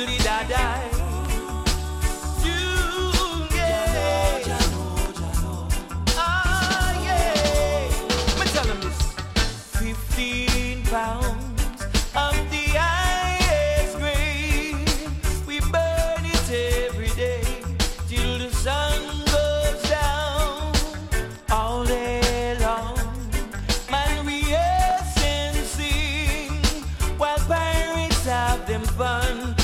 Doodly da die. Yeah. Ah, yeah. Me tell 'em this. 15 pounds of the highest grade. We burn it every day till the sun goes down. All day long, man, we yes and sing while pirates have them fun.